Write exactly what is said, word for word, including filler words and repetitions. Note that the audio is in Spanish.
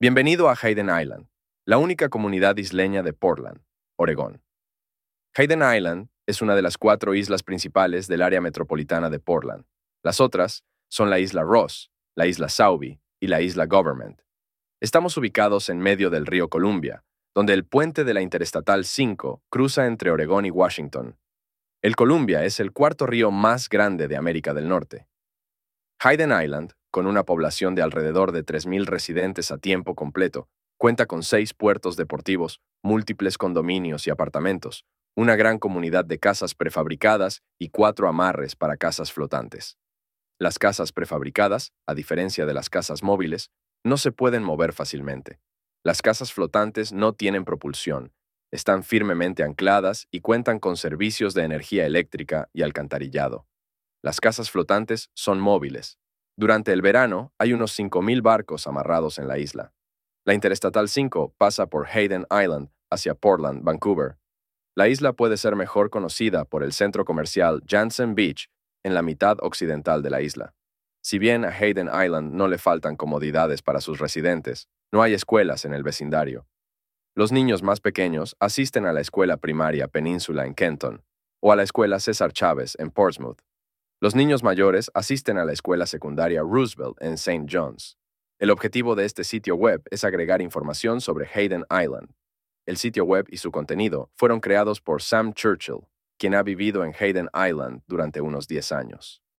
Bienvenido a Hayden Island, la única comunidad isleña de Portland, Oregón. Hayden Island es una de las cuatro islas principales del área metropolitana de Portland. Las otras son la isla Ross, la isla Sauvie y la isla Government. Estamos ubicados en medio del río Columbia, donde el puente de la Interestatal cinco cruza entre Oregón y Washington. El Columbia es el cuarto río más grande de América del Norte. Hayden Island, con una población de alrededor de tres mil residentes a tiempo completo, cuenta con seis puertos deportivos, múltiples condominios y apartamentos, una gran comunidad de casas prefabricadas y cuatro amarres para casas flotantes. Las casas prefabricadas, a diferencia de las casas móviles, no se pueden mover fácilmente. Las casas flotantes no tienen propulsión, están firmemente ancladas y cuentan con servicios de energía eléctrica y alcantarillado. Las casas flotantes son móviles. Durante el verano hay unos cinco mil barcos amarrados en la isla. La Interestatal cinco pasa por Hayden Island hacia Portland, Vancouver. La isla puede ser mejor conocida por el centro comercial Jansen Beach en la mitad occidental de la isla. Si bien a Hayden Island no le faltan comodidades para sus residentes, no hay escuelas en el vecindario. Los niños más pequeños asisten a la escuela primaria Península en Kenton o a la escuela César Chávez en Portsmouth. Los niños mayores asisten a la escuela secundaria Roosevelt en Saint John's. El objetivo de este sitio web es agregar información sobre Hayden Island. El sitio web y su contenido fueron creados por Sam Churchill, quien ha vivido en Hayden Island durante unos diez años.